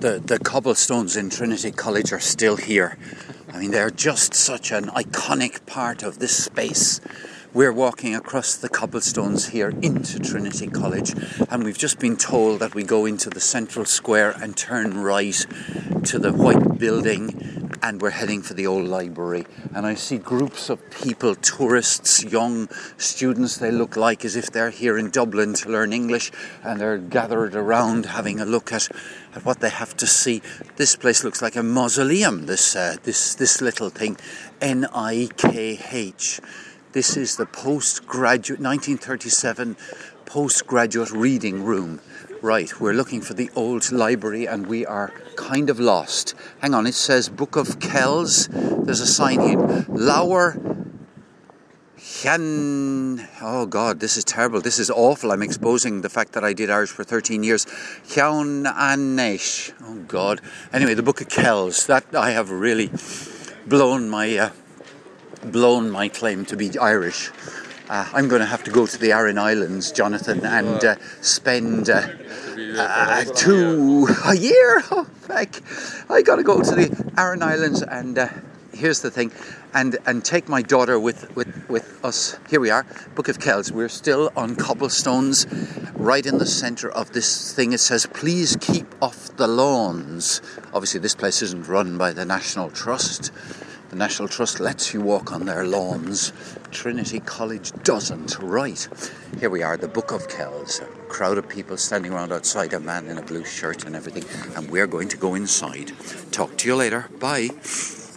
The cobblestones in Trinity College are still here. I mean, they're just such an iconic part of this space. We're walking across the cobblestones here into Trinity College, and we've just been told that we go into the central square and turn right to the white building, and we're heading for the old library. And I see groups of people, tourists, young students, they look like as if they're here in Dublin to learn English, and they're gathered around having a look at what they have to see. This place looks like a mausoleum, this little thing, NIKH. This is the postgraduate, 1937 postgraduate reading room. Right, we're looking for the old library and we are kind of lost. Hang on, it says Book of Kells. There's a sign here. Lower Llan... Oh God, this is terrible. This is awful. I'm exposing the fact that I did Irish for 13 years. Llan Anesh. Oh God. Anyway, the Book of Kells. That I have really blown my claim to be Irish. I'm going to have to go to the Aran Islands, Jonathan, and spend a year. Oh, heck. I got to go to the Aran Islands, and here's the thing, and take my daughter with us. Here we are, Book of Kells. We're still on cobblestones, right in the centre of this thing. It says, "Please keep off the lawns." Obviously, this place isn't run by the National Trust. The National Trust lets you walk on their lawns. Trinity College doesn't. Right. Here we are, the Book of Kells. A crowd of people standing around outside, a man in a blue shirt and everything. And we're going to go inside. Talk to you later. Bye.